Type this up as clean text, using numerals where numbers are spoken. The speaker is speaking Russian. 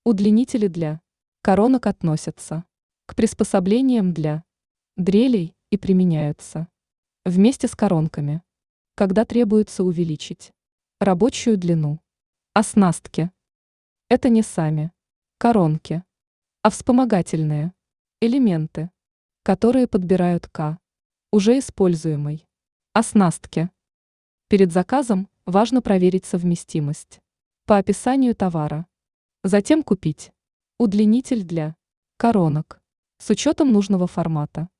Удлинители для коронок относятся к приспособлениям для дрелей и применяются вместе с коронками, когда требуется увеличить рабочую длину. Оснастки – это не сами коронки, а вспомогательные элементы, которые подбирают к уже используемой оснастке. Перед заказом важно проверить совместимость по описанию товара. Затем купить удлинитель для коронок с учетом нужного формата.